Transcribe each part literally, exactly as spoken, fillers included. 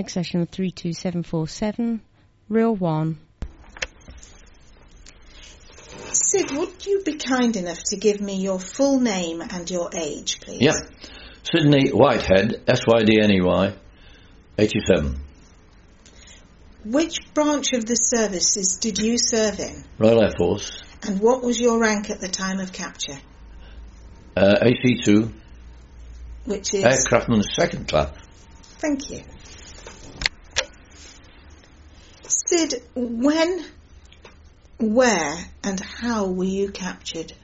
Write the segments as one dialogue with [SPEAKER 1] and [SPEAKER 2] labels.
[SPEAKER 1] Accession three two seven four seven, Real one.
[SPEAKER 2] Sid, would you be kind enough to give me your full name and your age, please?
[SPEAKER 3] Yeah. Sydney Whitehead, S Y D N E Y, eighty-seven.
[SPEAKER 2] Which branch of the services did you serve in?
[SPEAKER 3] Royal Air Force.
[SPEAKER 2] And what was your rank at the time of capture?
[SPEAKER 3] Uh, A C two.
[SPEAKER 2] Which is?
[SPEAKER 3] Aircraftman second class.
[SPEAKER 2] Thank you. Sid, when, where and how were you captured?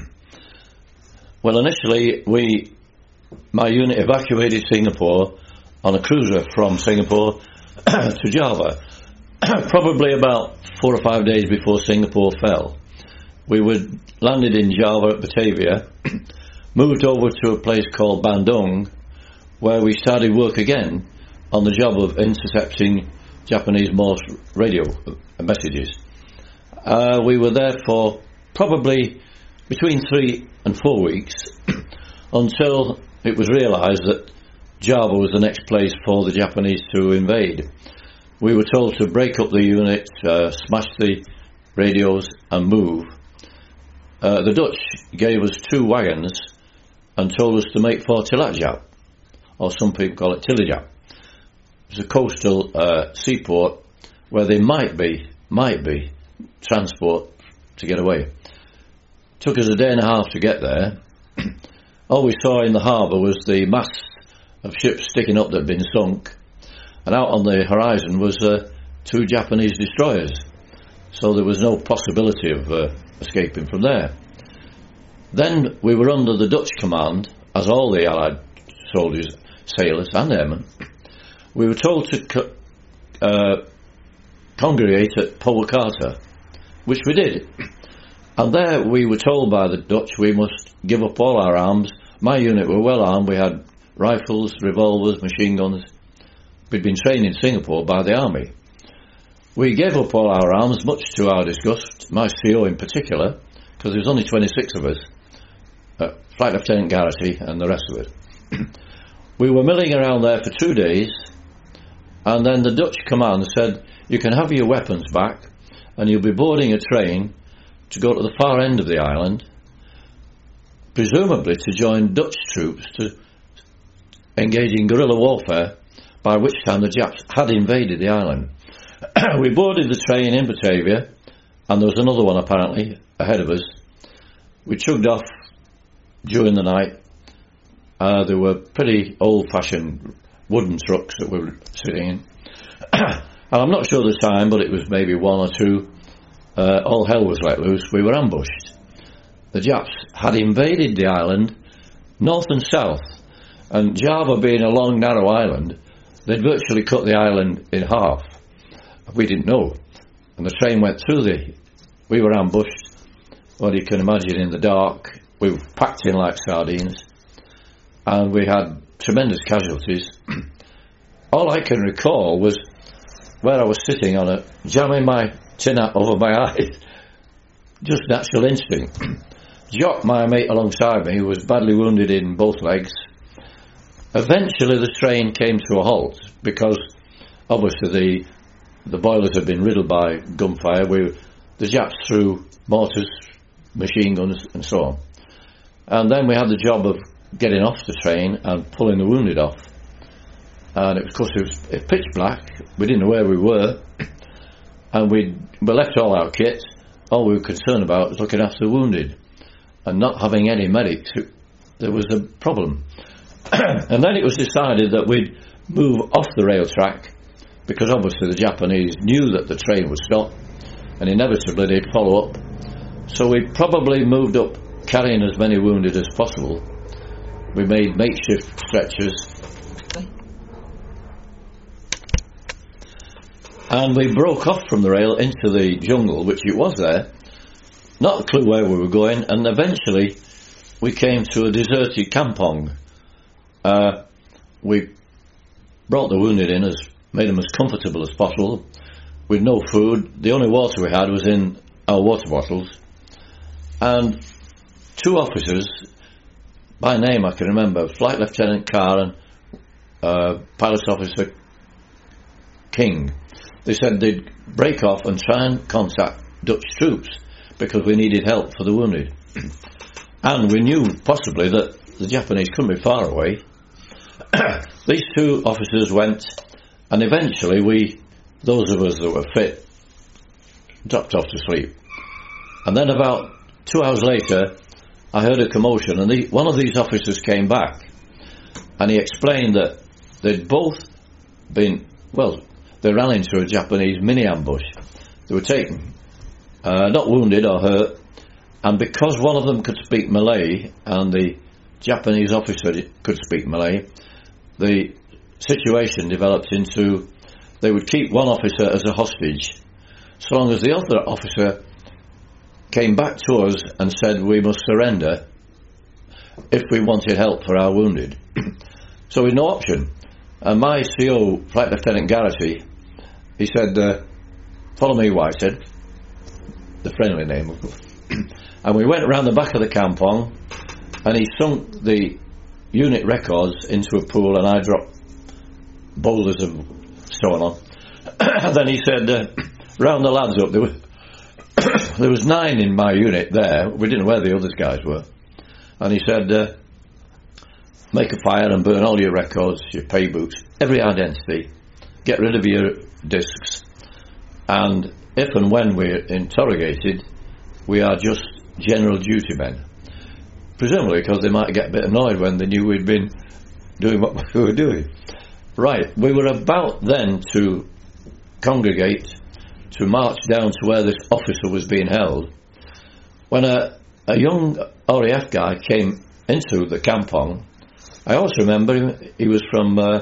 [SPEAKER 3] Well, initially, we, my unit evacuated Singapore on a cruiser from Singapore to Java, probably about four or five days before Singapore fell. We were landed in Java at Batavia, moved over to a place called Bandung, where we started work again on the job of intercepting Japanese Morse radio messages. Uh, we were there for probably between three and four weeks until it was realised that Java was the next place for the Japanese to invade. We were told to break up the unit, uh, smash the radios and move. Uh, the Dutch gave us two wagons and told us to make for Cilacap, or some people call it Tillijap. It's a coastal uh, seaport where there might be, might be transport to get away. Took us a day and a half to get there. All we saw in the harbour was the masts of ships sticking up that had been sunk, and out on the horizon was uh, two Japanese destroyers. So there was no possibility of uh, escaping from there. Then we were under the Dutch command, as all the Allied soldiers, sailors and airmen. We were told to co- uh, congregate at Purwakarta, which we did. And there we were told by the Dutch we must give up all our arms. My unit were well armed. We had rifles, revolvers, machine guns. We'd been trained in Singapore by the army. We gave up all our arms, much to our disgust, my C O in particular, because there was only twenty-six of us, uh, Flight Lieutenant Garrity and the rest of it. We were milling around there for two days, and then the Dutch command said, you can have your weapons back, and you'll be boarding a train to go to the far end of the island, presumably to join Dutch troops to engage in guerrilla warfare, by which time the Japs had invaded the island. We boarded the train in Batavia, and there was another one apparently ahead of us. We chugged off during the night. Uh, there were pretty old-fashioned wooden trucks that we were sitting in. And I'm not sure the time, but it was maybe one or two. Uh, all hell was let loose. We were ambushed. The Japs had invaded the island, north and south, and Java being a long, narrow island, they'd virtually cut the island in half. We didn't know. And the train went through the... We were ambushed. Well, you can imagine in the dark, we were packed in like sardines, and we had tremendous casualties. All I can recall was where I was sitting on a... jamming my tin hat over my eyes. Just natural instinct. Jock, my mate alongside me, was badly wounded in both legs. Eventually the train came to a halt because obviously the the boilers had been riddled by gunfire. We, the Japs threw mortars, machine guns and so on. And then we had the job of getting off the train and pulling the wounded off. And it was, of course, it was, it was pitch black. We didn't know where we were. And we we left all our kit. All we were concerned about was looking after the wounded. And not having any medics, there was a problem. And then it was decided that we'd move off the rail track, because obviously the Japanese knew that the train would stop, and inevitably they'd follow up. So we probably moved up carrying as many wounded as possible. We made makeshift stretchers, and we broke off from the rail into the jungle, which it was there, not a clue where we were going, and eventually we came to a deserted kampong. Uh, we brought the wounded in, as made them as comfortable as possible, with no food. The only water we had was in our water bottles. And two officers, by name I can remember, Flight Lieutenant Carr and uh, Pilot Officer King. They said they'd break off and try and contact Dutch troops because we needed help for the wounded. And we knew possibly that the Japanese couldn't be far away. These two officers went, and eventually we, those of us that were fit, dropped off to sleep. And then about two hours later, I heard a commotion, and the, one of these officers came back, and he explained that they'd both been, well, they ran into a Japanese mini-ambush. They were taken, uh, not wounded or hurt, and because one of them could speak Malay, and the Japanese officer could speak Malay, the situation developed into they would keep one officer as a hostage, so long as the other officer came back to us and said we must surrender if we wanted help for our wounded. So we had no option. And my C O, Flight Lieutenant Garrity, he said, uh, follow me, Whitehead, the friendly name, of course. And we went around the back of the campong, and he sunk the unit records into a pool, and I dropped boulders of stone on. And then he said, uh, round the lads up, there was, there was nine in my unit there. We didn't know where the other guys were. And he said, uh, make a fire and burn all your records, your pay books, every identity, get rid of your discs, and if and when we're interrogated, we are just general duty men. Presumably because they might get a bit annoyed when they knew we'd been doing what we were doing. Right, we were about then to congregate, to march down to where this officer was being held, when a, a young R A F guy came into the campong. I also remember him, he was from uh,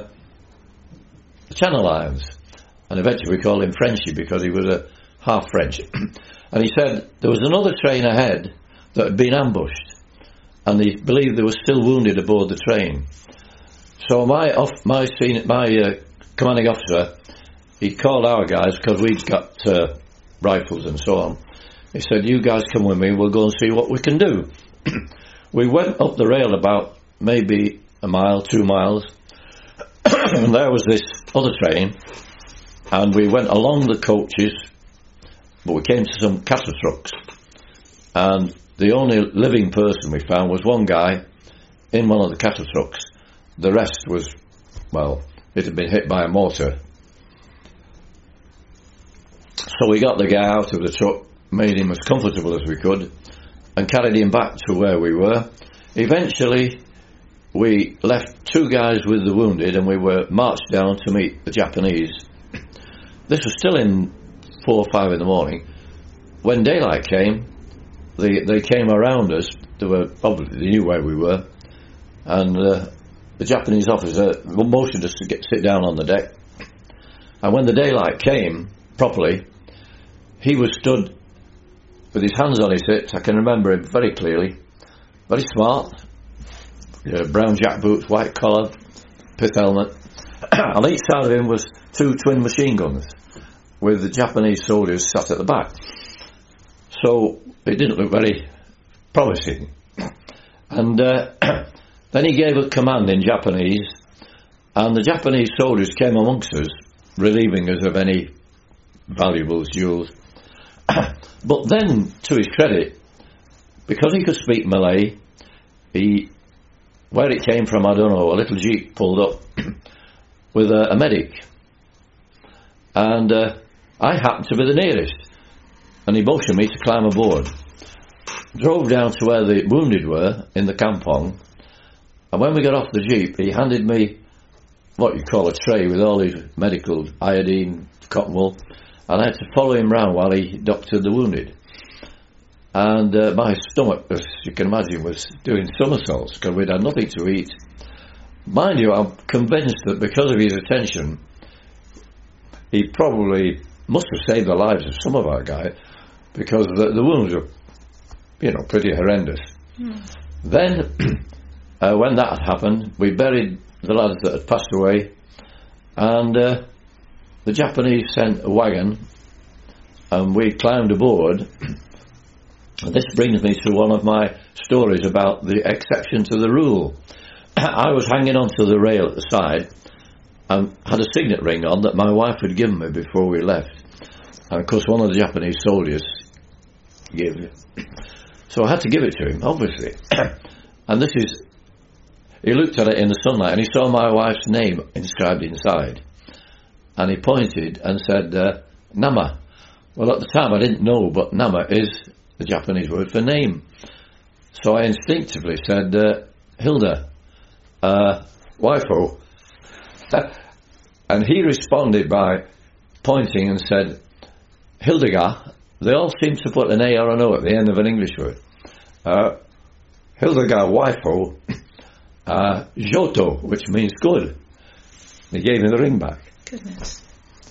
[SPEAKER 3] the Channel Islands, and eventually we called him Frenchy because he was a half French. And he said there was another train ahead that had been ambushed, and he believed there were still wounded aboard the train. So my off, my senior, my uh, commanding officer, he called our guys because we'd got uh, rifles and so on. He said, "You guys come with me. We'll go and see what we can do." We went up the rail about maybe a mile, two miles, and there was this other train, and we went along the coaches, but we came to some cattle trucks, and the only living person we found was one guy in one of the cattle trucks. The rest was, well, it had been hit by a mortar. So we got the guy out of the truck, made him as comfortable as we could, and carried him back to where we were. Eventually, we left two guys with the wounded, and we were marched down to meet the Japanese. This was still in four or five in the morning. When daylight came, they they came around us. They were obviously they knew where we were, and uh, the Japanese officer motioned us to get sit down on the deck. And when the daylight came properly, he was stood with his hands on his hips. I can remember him very clearly. Very smart, uh, brown jack boots, white collar, pith helmet. On each side of him was two twin machine guns, with the Japanese soldiers sat at the back. So it didn't look very promising. And uh, then he gave a command in Japanese, and the Japanese soldiers came amongst us, relieving us of any valuables, jewels. But then, to his credit, because he could speak Malay, he, where it came from, I don't know, a little jeep pulled up with a, a medic. And uh, I happened to be the nearest. And he motioned me to climb aboard. Drove down to where the wounded were, in the campong. And when we got off the jeep, he handed me what you call a tray with all his medical iodine, cotton wool. And I had to follow him round while he doctored the wounded. And uh, my stomach, as you can imagine, was doing somersaults because we'd had nothing to eat. Mind you, I'm convinced that because of his attention, he probably must have saved the lives of some of our guys, because the, the wounds were, you know, pretty horrendous. Mm. Then, uh, when that had happened, we buried the lads that had passed away, and uh, the Japanese sent a wagon, and we climbed aboard. And this brings me to one of my stories about the exception to the rule. I was hanging onto the rail at the side, and had a signet ring on that my wife had given me before we left. And of course, one of the Japanese soldiers gave it. So I had to give it to him, obviously. And this is, he looked at it in the sunlight and he saw my wife's name inscribed inside. And he pointed and said, uh, Nama. Well, at the time I didn't know, but Nama is the Japanese word for name. So I instinctively said, uh, Hilda, uh, waifu. And he responded by pointing and said, Hildegard. They all seem to put an A or an O at the end of an English word. Uh, Hildegard waifu, uh, Joto, which means good. He gave me the ring back.
[SPEAKER 2] Goodness.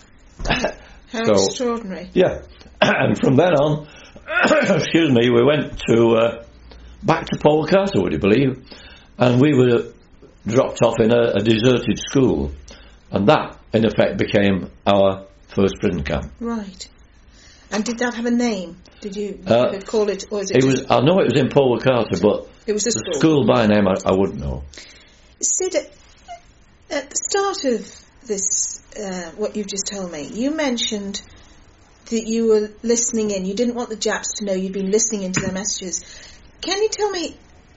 [SPEAKER 2] How
[SPEAKER 3] so,
[SPEAKER 2] extraordinary.
[SPEAKER 3] Yeah. And from then on, excuse me, we went to uh, back to Port Carter, would you believe? And we were dropped off in a, a deserted school. And that, in effect, became our first prison camp.
[SPEAKER 2] Right. And did that have a name? Did you, did
[SPEAKER 3] uh,
[SPEAKER 2] you call it, or is it?
[SPEAKER 3] It was. I know it was in Port Carter, but
[SPEAKER 2] it was a
[SPEAKER 3] the
[SPEAKER 2] school.
[SPEAKER 3] school by name I, I wouldn't know.
[SPEAKER 2] Sid, at the start of this, uh, what you've just told me, you mentioned that you were listening in. You didn't want the Japs to know you'd been listening into their messages. Can you tell me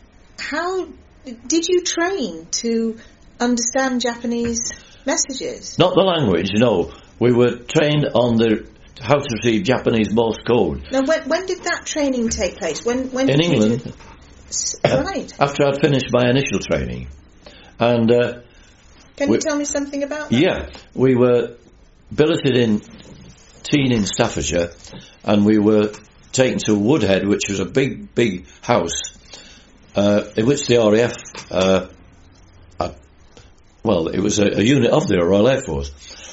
[SPEAKER 2] how did you train to understand Japanese messages?
[SPEAKER 3] Not the language, no. We were trained on the how to read Japanese Morse code.
[SPEAKER 2] Now, when when did that training take place? When when
[SPEAKER 3] in
[SPEAKER 2] did
[SPEAKER 3] England?
[SPEAKER 2] You do... Right.
[SPEAKER 3] After I'd finished my initial training, and uh,
[SPEAKER 2] can
[SPEAKER 3] we,
[SPEAKER 2] you tell me something about that?
[SPEAKER 3] Yeah, we were billeted in Teen in Staffordshire, and we were taken to Woodhead, which was a big, big house uh, in which the R A F, uh, had, well, it was a, a unit of the Royal Air Force,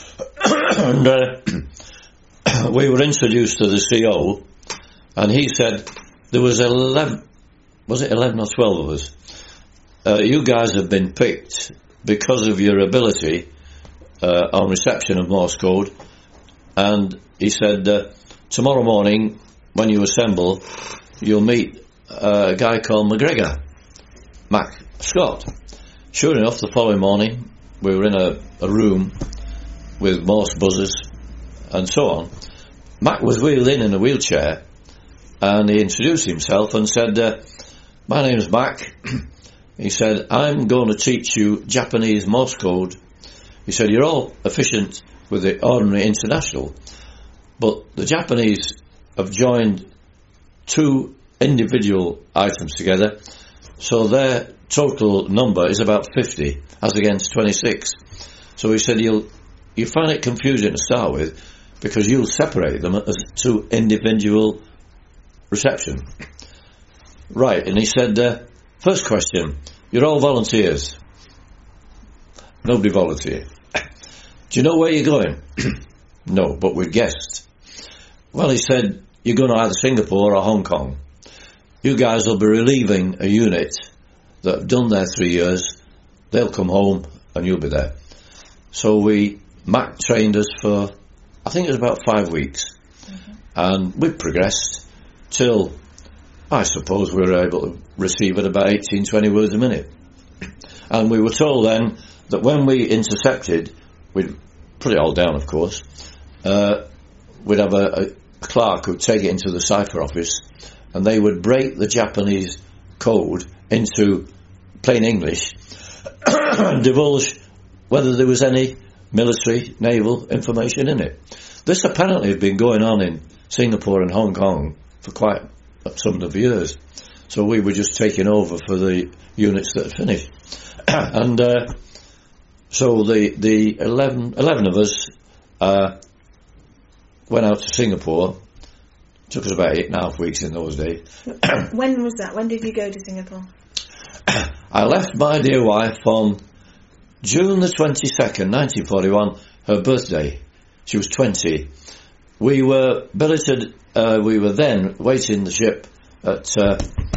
[SPEAKER 3] and. Uh, we were introduced to the C O, and he said there was eleven, was it eleven or twelve of us? Uh, you guys have been picked because of your ability uh, on reception of Morse code, and he said uh, tomorrow morning when you assemble, you'll meet uh, a guy called McGregor, Mac Scott. Sure enough, the following morning we were in a, a room with Morse buzzers and so on. Mac was wheeled in in a wheelchair, and he introduced himself and said, uh, my name's Mac. He said, I'm going to teach you Japanese Morse code. He said, you're all efficient with the ordinary international, but the Japanese have joined two individual items together, so their total number is about fifty, as against twenty-six. So he said, you'll you find it confusing to start with, because you'll separate them as two individual reception. Right, and he said, uh, first question, you're all volunteers. Nobody volunteered. Do you know where you're going? No, but we're guests. Well, he said, you're going to either Singapore or Hong Kong. You guys will be relieving a unit that have done their three years. They'll come home and you'll be there. So we, Mac trained us for, I think it was about five weeks. Mm-hmm. And we progressed till, I suppose, we were able to receive at about eighteen, twenty words a minute. And we were told then that when we intercepted, we'd put it all down, of course, uh, we'd have a, a clerk who'd take it into the cipher office, and they would break the Japanese code into plain English and divulge whether there was any military, naval information in it. This apparently had been going on in Singapore and Hong Kong for quite some number of years. So we were just taking over for the units that had finished. And uh, so the the eleven, eleven of us uh, went out to Singapore. Took us about eight and a half weeks in those days.
[SPEAKER 2] When was that? When did you go to Singapore?
[SPEAKER 3] I left my dear wife on June the twenty-second, nineteen forty-one, her birthday. She was twenty. We were billeted, uh, we were then waiting the ship at, uh,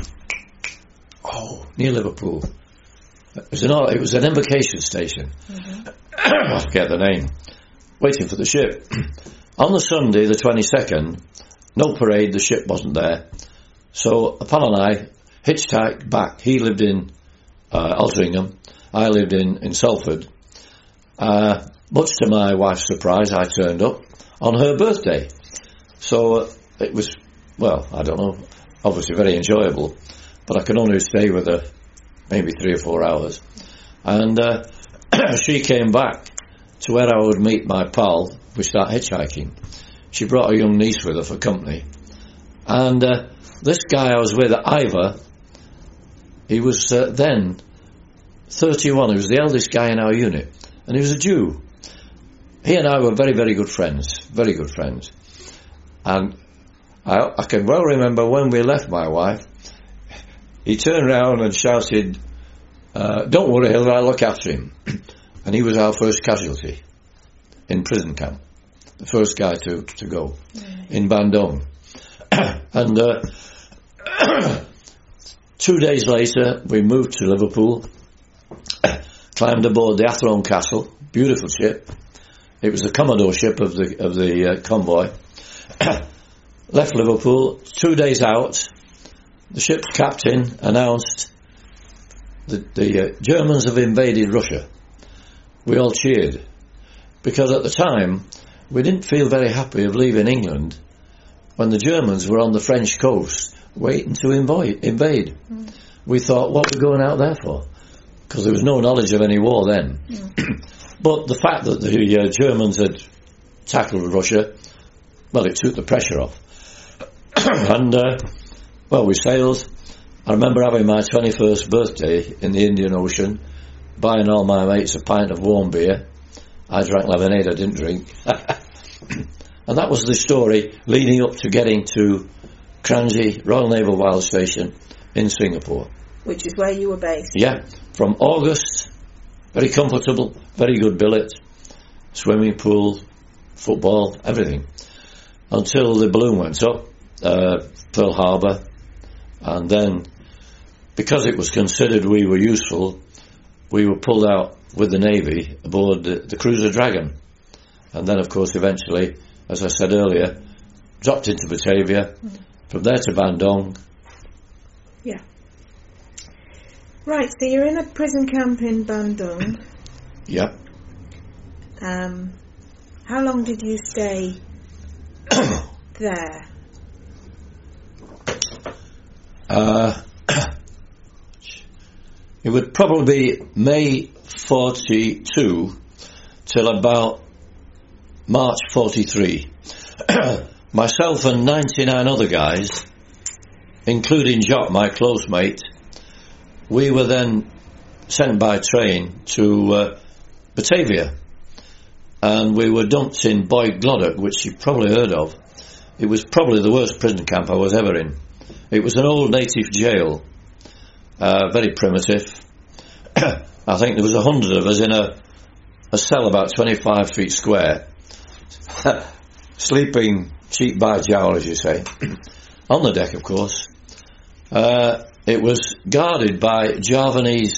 [SPEAKER 3] oh, near Liverpool. It was an, it was an embarkation station. Mm-hmm. I forget the name. Waiting for the ship. On the Sunday, the twenty-second, no parade, the ship wasn't there. So Apollo and I hitchhiked back. He lived in uh, Altrincham. I lived in, in Salford. Uh, much to my wife's surprise, I turned up on her birthday. So uh, it was, well, I don't know, obviously very enjoyable, but I could only stay with her maybe three or four hours. And uh, she came back to where I would meet my pal. We start hitchhiking. She brought a young niece with her for company. And uh, this guy I was with, Ivor, he was uh, then thirty-one. He was the eldest guy in our unit. And he was a Jew. He and I were very, very good friends. Very good friends. And I, I can well remember when we left my wife, he turned around and shouted, uh, don't worry, I'll look after him. And he was our first casualty in prison camp. The first guy to, to go mm. in Bandung. And uh, two days later, we moved to Liverpool, climbed aboard the Athlone Castle, beautiful ship. It was the Commodore ship of the of the uh, convoy. Left Liverpool. Two days out, the ship's captain announced that the uh, Germans have invaded Russia. We all cheered because at the time we didn't feel very happy of leaving England when the Germans were on the French coast waiting to invade. invade. Mm. We thought, what are we going out there for? Because there was no knowledge of any war then. Mm. But the fact that the uh, Germans had tackled Russia, well, it took the pressure off. And, uh, well, we sailed. I remember having my twenty-first birthday in the Indian Ocean, buying all my mates a pint of warm beer. I drank lemonade, I didn't drink. And that was the story leading up to getting to Kranji Royal Naval Wild Station in Singapore.
[SPEAKER 2] Which is where you were based?
[SPEAKER 3] Yeah, from August, very comfortable, very good billet, swimming pool, football, everything. Until the balloon went up, uh, Pearl Harbor, and then, because it was considered we were useful, we were pulled out with the Navy aboard the, the cruiser Dragon. And then, of course, eventually, as I said earlier, dropped into Batavia, mm. from there to Bandung.
[SPEAKER 2] Yeah. Right, so you're in a prison camp in Bandung.
[SPEAKER 3] Yep.
[SPEAKER 2] Um, how long did you stay there?
[SPEAKER 3] Uh, it would probably be May forty-two till about March forty-three. Myself and ninety-nine other guys, including Jock, my close mate, we were then sent by train to uh, Batavia, and we were dumped in Boyd Gloddock, which you've probably heard of. It was probably the worst prison camp I was ever in. It was an old native jail, uh, very primitive. I think there was a hundred of us in a, a cell about twenty-five feet square, sleeping cheek by jowl, as you say, on the deck, of course. Uh, it was guarded by Javanese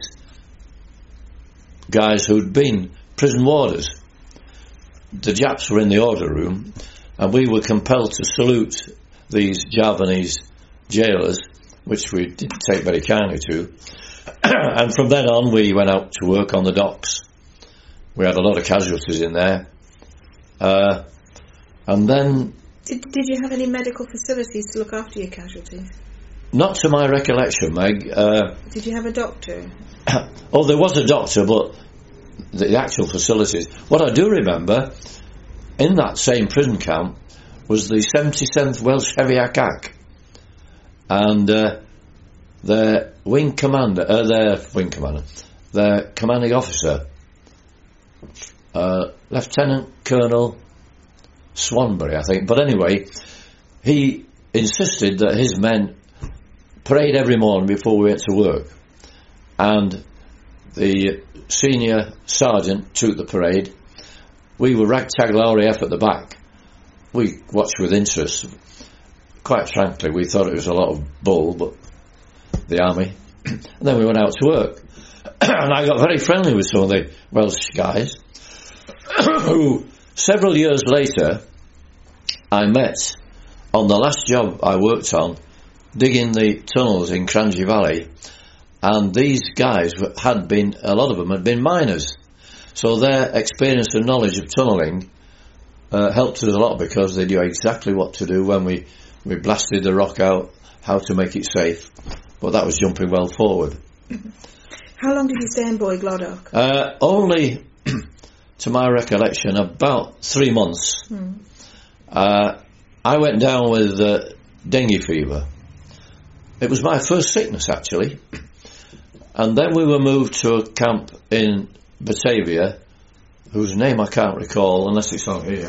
[SPEAKER 3] guys who'd been prison warders. The Japs were in the order room, and we were compelled to salute these Javanese jailers, which we didn't take very kindly to. And from then on, we went out to work on the docks. We had a lot of casualties in there. Uh, and then...
[SPEAKER 2] Did, did you have any medical facilities to look after your casualties?
[SPEAKER 3] Not to my recollection, Meg. Uh,
[SPEAKER 2] did you have a doctor?
[SPEAKER 3] Oh, there was a doctor, but the actual facilities... What I do remember, in that same prison camp, was the seventy-seventh Welsh Heavy Attack. And uh, their wing commander, uh, their wing commander, their commanding officer, uh, Lieutenant Colonel Swanbury, I think. But anyway, he insisted that his men prayed every morning before we went to work. And the senior sergeant took the parade. We were ragtag R A F at the back. We watched with interest. Quite frankly, we thought it was a lot of bull, but the army. And then we went out to work. And I got very friendly with some of the Welsh guys, who several years later I met on the last job I worked on, digging the tunnels in Kranji Valley. And these guys had been, a lot of them had been miners. So their experience and knowledge of tunnelling uh, helped us a lot, because they knew exactly what to do when we, we blasted the rock out, how to make it safe. But that was jumping well forward.
[SPEAKER 2] How long did you stay in Boyglodoc?
[SPEAKER 3] Uh, only, to my recollection, about three months.
[SPEAKER 2] Hmm.
[SPEAKER 3] Uh, I went down with uh, dengue fever. It was my first sickness, actually. And then we were moved to a camp in Batavia, whose name I can't recall unless it's on here.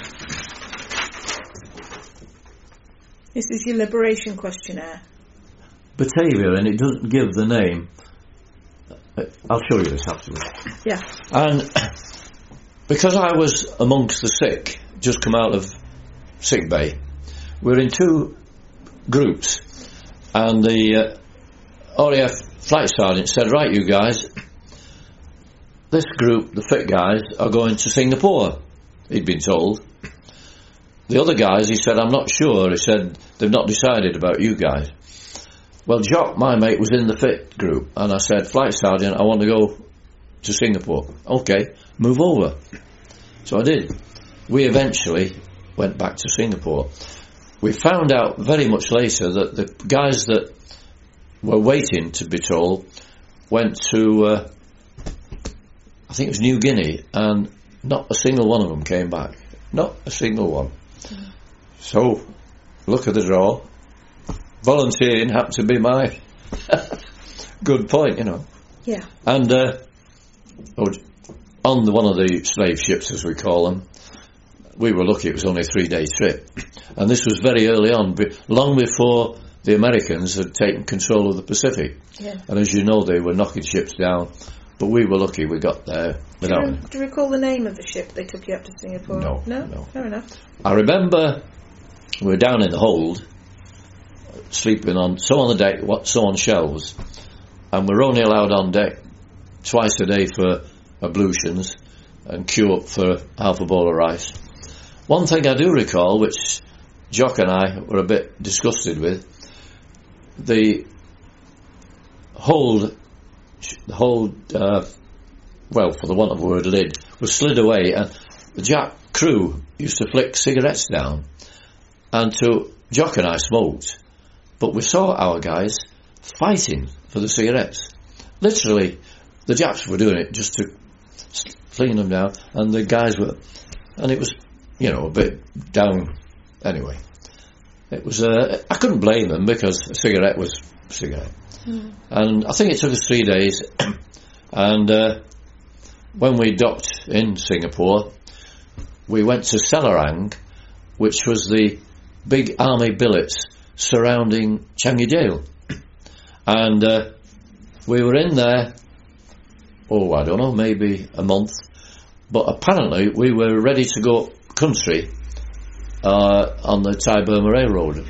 [SPEAKER 2] This is your liberation questionnaire.
[SPEAKER 3] Batavia, and it doesn't give the name. I'll show you this afterwards.
[SPEAKER 2] Yeah.
[SPEAKER 3] And because I was amongst the sick, just come out of sick bay, we're in two groups, and the uh, R A F flight sergeant said, right, you guys, this group, the fit guys, are going to Singapore, he'd been told. The other guys, he said, I'm not sure. He said, they've not decided about you guys. Well, Jock, my mate, was in the fit group, and I said, flight sergeant, I want to go to Singapore. Okay, move over. So I did. We eventually went back to Singapore. We found out very much later that the guys that were waiting to be told went to, uh, I think it was New Guinea, and not a single one of them came back. Not a single one. Mm. So, look at the draw. Volunteering happened to be my good point, you know.
[SPEAKER 2] Yeah.
[SPEAKER 3] And uh, on the, one of the slave ships, as we call them, we were lucky it was only a three-day trip. And this was very early on, long before the Americans had taken control of the Pacific.
[SPEAKER 2] Yeah.
[SPEAKER 3] And as you know, they were knocking ships down. But we were lucky we got there without...
[SPEAKER 2] Do you, do you recall the name of the ship they took you up to Singapore?
[SPEAKER 3] No,
[SPEAKER 2] no.
[SPEAKER 3] No?
[SPEAKER 2] Fair enough.
[SPEAKER 3] I remember we were down in the hold, sleeping on, some on the deck, some on shelves. And we were only allowed on deck twice a day for ablutions and queue up for half a bowl of rice. One thing I do recall, which Jock and I were a bit disgusted with, the hold, the hold, uh, well, for the want of a word, lid, was slid away, and the Jack crew used to flick cigarettes down, and to Jock and I smoked, but we saw our guys fighting for the cigarettes. Literally, the Japs were doing it just to fling them down, and the guys were, and it was, you know, a bit down. Anyway, it was. Uh, I couldn't blame them, because a cigarette was a cigarette. Mm. And I think it took us three days. And uh, when we docked in Singapore, we went to Selarang, which was the big army billets surrounding Changi Jail. And uh, we were in there, oh, I don't know, maybe a month. But apparently we were ready to go country uh, on the Thai-Burma Railroad.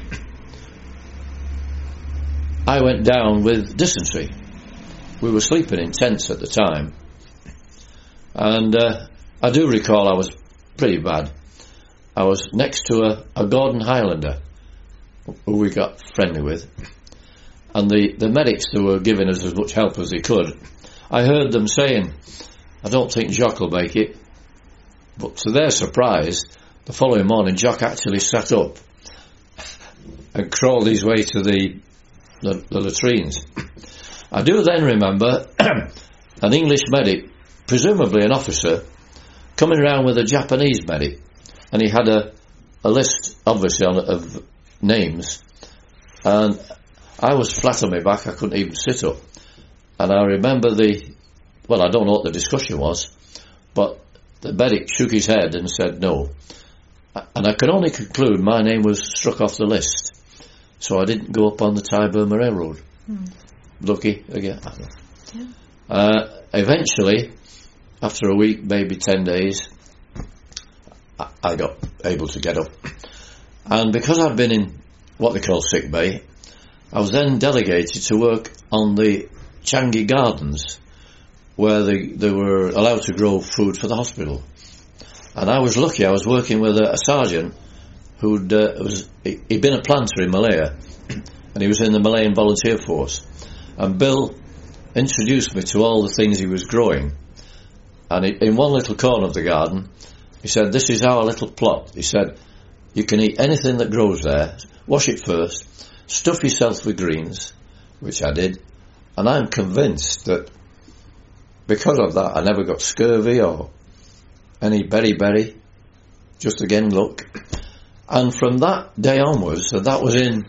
[SPEAKER 3] I went down with dysentery. We were sleeping in tents at the time. And uh, I do recall I was pretty bad. I was next to a, a Gordon Highlander, who we got friendly with. And the, the medics who were giving us as much help as they could, I heard them saying, I don't think Jock will make it. But to their surprise, the following morning, Jock actually sat up and crawled his way to the, the, the latrines. I do then remember an English medic, presumably an officer, coming around with a Japanese medic, and he had a, a list, obviously, on, of names, and I was flat on my back, I couldn't even sit up. And I remember the, well, I don't know what the discussion was, but the medic shook his head and said no. And I can only conclude my name was struck off the list, so I didn't go up on the Thai-Burma Railroad. Hmm. Lucky again. Yeah. Uh, eventually, after a week, maybe ten days, I, I got able to get up. And because I'd been in what they call sick bay, I was then delegated to work on the Changi Gardens, where they, they were allowed to grow food for the hospital. And I was lucky, I was working with a, a sergeant who'd uh, was he, he'd been a planter in Malaya, and he was in the Malayan volunteer force. And Bill introduced me to all the things he was growing. and he, in one little corner of the garden, he said, "This is our little plot." He said, "You can eat anything that grows there. Wash it first. Stuff yourself with greens," which I did. And I'm convinced that because of that, I never got scurvy or any beriberi. Just again, look. And from that day onwards, and that was in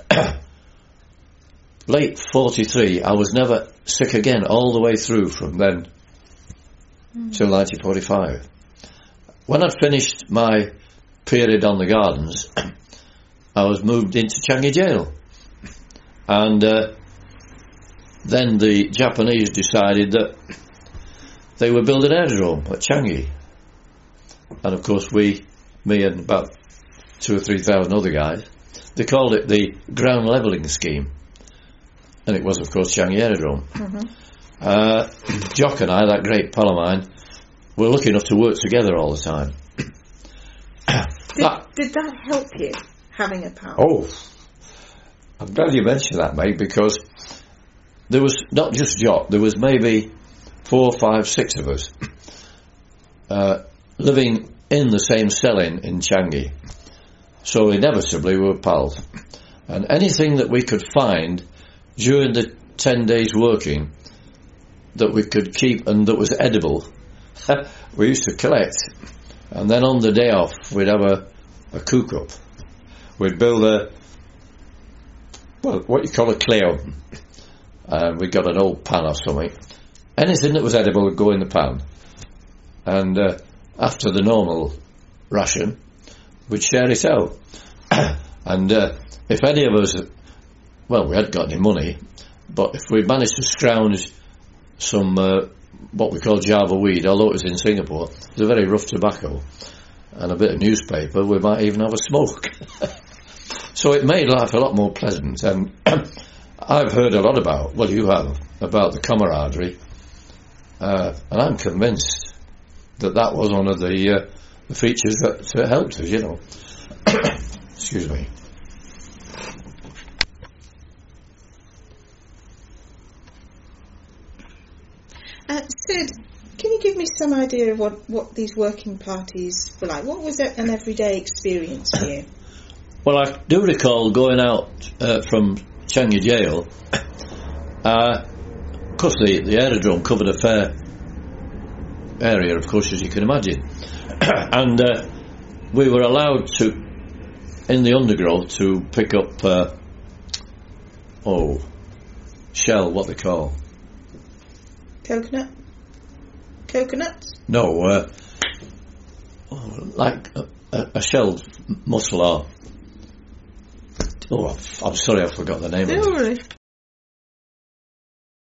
[SPEAKER 3] late forty-three, I was never sick again all the way through from then mm. till nineteen forty-five. When I'd finished my period on the gardens, I was moved into Changi jail. And uh, then the Japanese decided that they would build an aerodrome at Changi. And of course we, me and about two or three thousand other guys, they called it the ground levelling scheme. And it was, of course, Changi Aerodrome. Mm-hmm. Uh, Jock and I, that great pal of mine, were lucky enough to work together all the time.
[SPEAKER 2] did, that, did that help you, having a pal?
[SPEAKER 3] Oh, I'm glad you mentioned that, mate, because there was not just Jock, there was maybe four, five, six of us uh, living in the same cell in, in Changi. So inevitably we were pals. And anything that we could find during the ten days working that we could keep and that was edible, we used to collect. And then on the day off, we'd have a, a cook-up. We'd build a, well, what you call a clay oven. And we got an old pan or something. Anything that was edible would go in the pan. And uh, after the normal ration, we'd share it out. And uh, if any of us, well, we hadn't got any money, but if we managed to scrounge some, uh, what we call Java weed, although it was in Singapore, it was a very rough tobacco, and a bit of newspaper, we might even have a smoke. So it made life a lot more pleasant. And I've heard a lot about, well, you have, about the camaraderie, uh, and I'm convinced that that was one of the, uh, the features that uh, helped us, you know. Excuse me.
[SPEAKER 2] Uh, Sid, can you give me some idea of what, what these working parties were like? What was an everyday experience for you?
[SPEAKER 3] Well, I do recall going out uh, from Changi jail. Uh, of course, the, the aerodrome covered a fair area, of course, as you can imagine. And uh, we were allowed to, in the undergrowth, to pick up, uh, oh, shell, what they call.
[SPEAKER 2] Coconut? Coconuts?
[SPEAKER 3] No, uh, oh, like a, a, a shelled mussel or, oh, I'm sorry, I forgot the name of it.